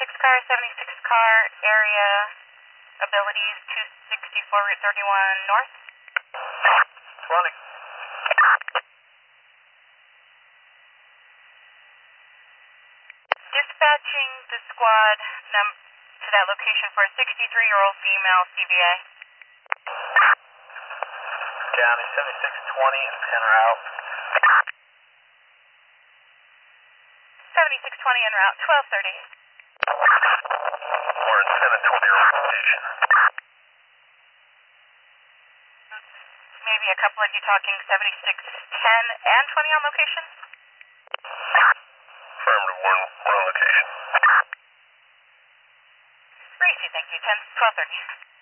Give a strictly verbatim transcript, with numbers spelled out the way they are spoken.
seventy-six car, seventy-six car, area, abilities two sixty-four, Route thirty-one North. twenty. Dispatching the squad num to that location for a sixty-three-year-old female C V A. County seventy-six twenty and ten route. seventy-six twenty en route, twelve thirty. We're in ten and twenty location. Maybe a couple of you talking seventy-six ten and twenty on location? Affirmative, we're, we're on location. Gracie, thank you, ten, twelve thirty.